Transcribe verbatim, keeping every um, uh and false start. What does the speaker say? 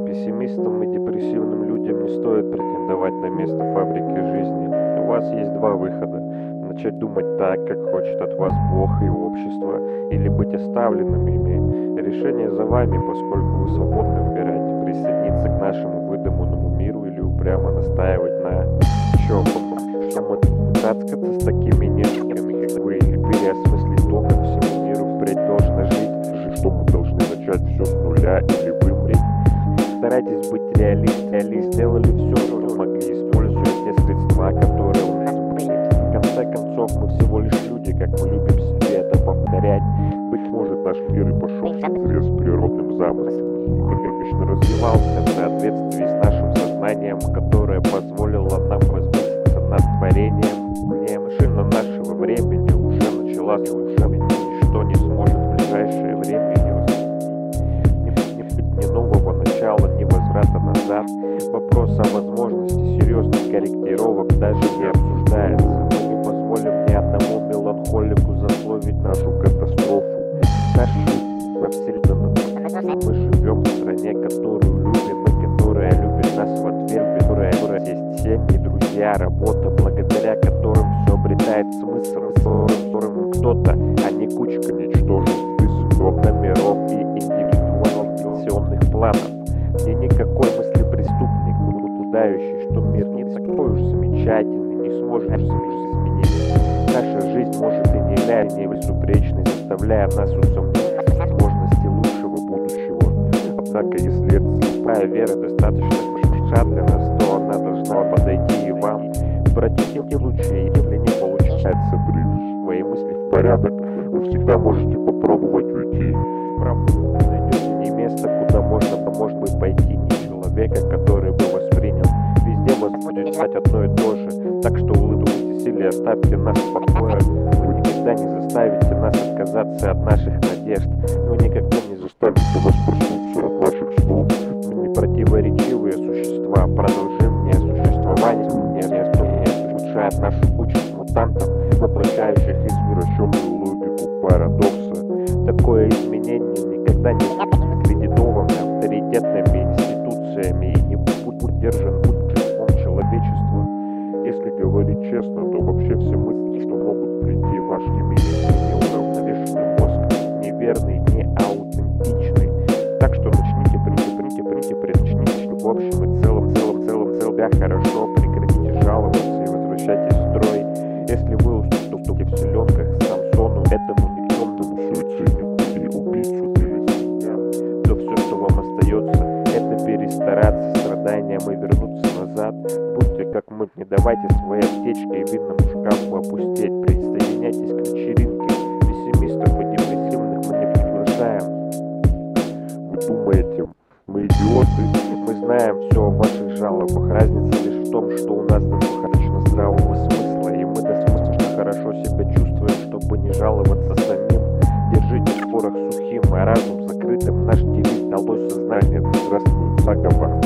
Пессимистам и депрессивным людям не стоит претендовать на место фабрики жизни. У вас есть два выхода: начать думать так, как хочет от вас Бог и общество, или быть оставленным ими. Решение за вами, поскольку вы свободны выбирать, присоединиться к нашему выдуманному миру или упрямо настаивать на чем-то. Что мы цацкаться с такими нежками, как вы, или переосмыслить то, как всему миру впредь должно жить, что мы должны начать все с нуля или вымереть. Старайтесь быть реалистом. Реалист сделали все, что могли, используя те средства, которые у нас были. В конце концов, мы всего лишь люди, как мы любим себе это повторять. Быть может, наш мир и пошел вразрез с природным замыслом. Конечно, развивался в соответствии с нашим сознанием, которое позволило нам возвыситься над творением. Не машина нашего времени уже начала свою жизнь, ничто не сможет в ближайшее время ее ни нового начала, ни возврата назад. Вопрос о возможности серьезных корректировок даже не обсуждается. Мы не позволим ни одному меланхолику засловить нашу катастрофу. Наша жизнь во вселенной. Мы живем в стране, которую любим и которая любит нас в ответ, которая, которая есть семьи, друзья, работа, благодаря которым все обретает смысл, которым кто-то, а не кучка ничтожеств, высоких номеров и индивидуальных планов. Мне никакой мыслепреступник, утверждающий, что мир не такой уж замечательный, не сможет изменить. Наша жизнь может и не является безупречной, заставляя нас усомниться в возможности лучшего будущего. Однако, если эта слепая вера достаточно хороша для нас, то она должна подойти и вам. Обратите лучше, если не получается привести свои мысли в порядок, вы всегда можете попробовать уйти. Правда, найдете не место, куда можно, может быть, пойти, не человека, который бы воспринял. Везде вас будет ждать одно и то же, так что улыбнитесь или оставьте нас в покое. Вы никогда не заставите нас отказаться от наших надежд, вы никогда не заставите нас проснуться от ваших снов. Мы не противоречивые существа, продолжение существования не улучшает нашу участь мутантов, воплощающих извращенную логику парадокса. Такое изменение никогда не аккредитовано авторитетными институциями и не будет поддержан обществом человечества. Если говорить честно, то вообще все мысли, что могут прийти в ваш гибельный, неуравновешенный мозг, неверный, не аутентичный. Так что начните, примите, примите, примите, начните в общем и целом, целом, целом, целом, да, хорошо, прекратите жаловаться и возвращайтесь в строй. Если вы уступите в селенках Самсону, этому никчемному суициднику или убийцу, то все, что вам остается, это перестараться страданием и вернуться назад. Будьте как мы, не давайте своей аптечке и винному шкафу опустеть. Присоединяйтесь к вечеринке. Пессимистов и депрессивных мы не приглашаем. Вы думаете, мы идиоты? Мы знаем все о ваших жалобах. Разница лишь в том, что у нас достаточно здравого смысла, и мы достаточно хорошо себя чувствуем, чтобы не жаловаться самим. Держите порох сухим, а разум закрытым. Наш девиз: далось сознание, да здравствует заговор.